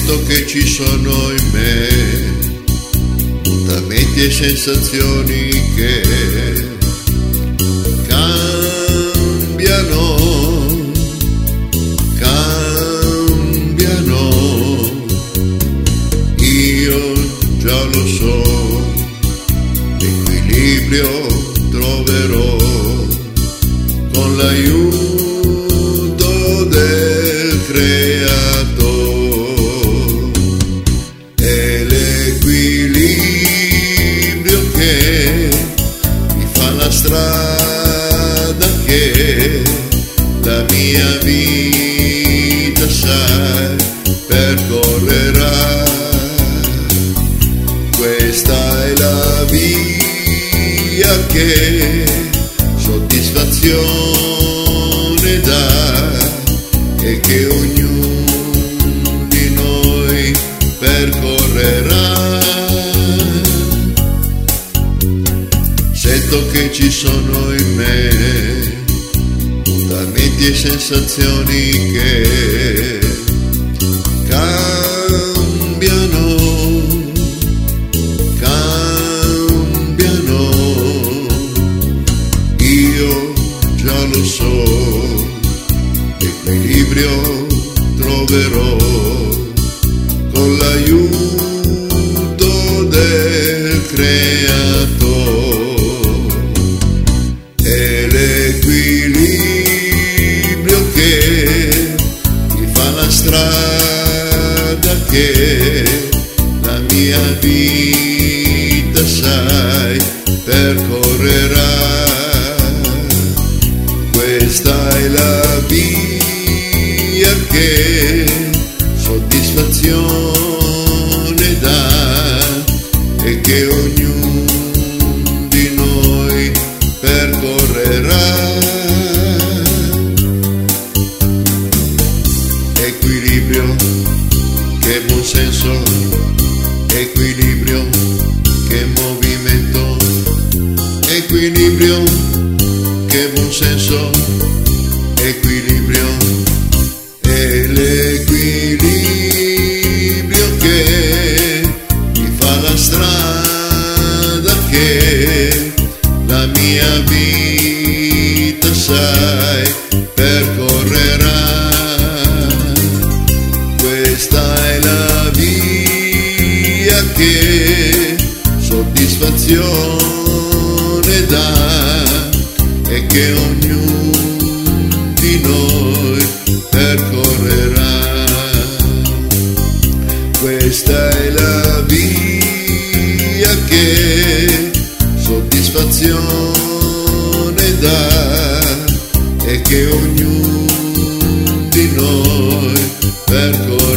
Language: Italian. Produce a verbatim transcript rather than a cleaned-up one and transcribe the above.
Sento che ci sono in me mutamenti e sensazioni che cambiano, cambiano. Io già lo so, l'equilibrio troverò con l'aiuto del Creatore. È l'equilibrio che mi fa la strada che la mia vita, sai, percorrerà. Questa è la via che soddisfazione dà e che ognuno di noi percorrerà. Sento che ci sono in me mutamenti e sensazioni che cambiano, cambiano. Io già lo so, l'equilibrio troverò con l'aiuto del Creatore. È l'equilibrio che mi fa la strada che la mia vita, sai, percorrerà. Questa è la via che soddisfazione dà e che ognuno di noi percorrerà. Equilibrio, che buon senso, equilibrio, che movimento, equilibrio, che buon senso, equilibrio. È l'equilibrio che mi fa la strada che la mia vita, sai, percorrerà. Questa è la via che soddisfazione dà e che ognuno di noi percorrerà. Questa è la via che soddisfazione dà e che ognuno di noi percorrerà.